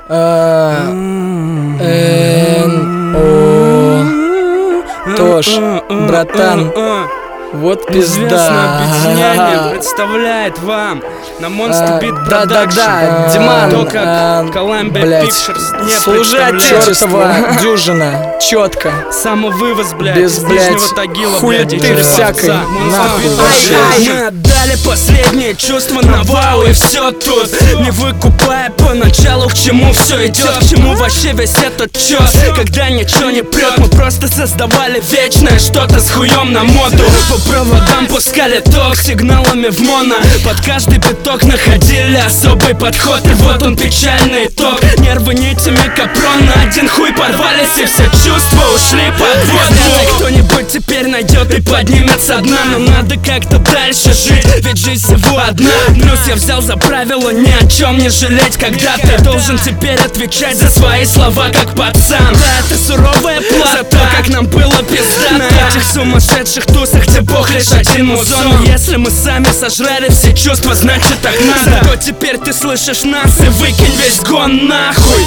Тош, братан, вот пизда. Известное объединение представляет вам на Monster Beat Production. Да-да-да, Диман, только Columbia Pictures не служи отечество, дюжина, четко. Самовывоз, блядь, без, блядь, Тагила, хуеты всякой, нахуй вообще. Мы отдали последние чувства на вау, и все тут. Не выкупая поначалу, к чему все идет, к чему вообще весь этот чёс. Когда ничего не прет, мы просто создавали вечное что-то с хуем на моду. По проводам пускали ток сигналами в моно. Под каждый биток находили особый подход. И вот он печальный итог. Нервы нитями капрон на один хуй порвались, и все чувства ушли под воду. Кто-нибудь теперь найдет и поднимет со дна. Но надо как-то дальше жить, ведь жизнь всего одна. Плюс я взял за правило ни о чем не жалеть. Когда ты должен теперь отвечать за свои слова, как пацан. Да, это суровая плата за то, как нам было пизда на этих сумасшедших тусах, где Бог лишь один музон. Если мы сами сожрали все чувства, значит так надо. Зато теперь ты слышишь нас и выкинь весь гон нахуй.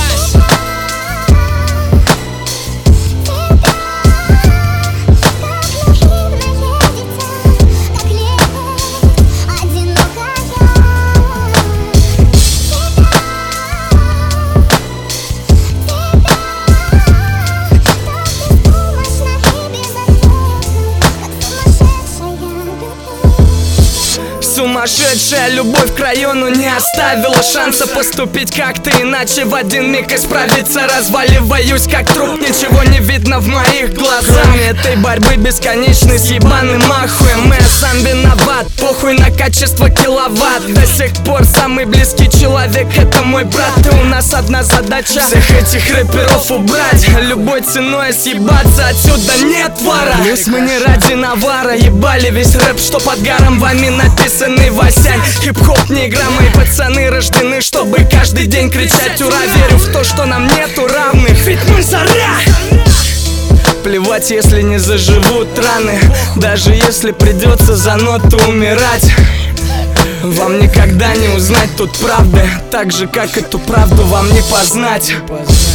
Сумасшедшая любовь к району не оставила шанса поступить как-то иначе. В один миг исправиться, разваливаюсь как труп. Ничего не видно в моих глазах этой борьбы бесконечной с ебаным ахуем. Я сам виноват, похуй на качество киловатт. До сих пор самый близкий человек — это мой брат. И у нас одна задача — всех этих рэперов убрать, любой ценой съебаться отсюда, нет вара. Плюс мы не ради навара ебали весь рэп, что под гаром вами написан Васянь. Хип-хоп не игра, мои пацаны рождены, чтобы каждый день кричать ура. Верю в то, что нам нету равных, ведь мы заря. Плевать, если не заживут раны, даже если придется за ноту умирать. Вам никогда не узнать тут правды, так же, как эту правду вам не познать.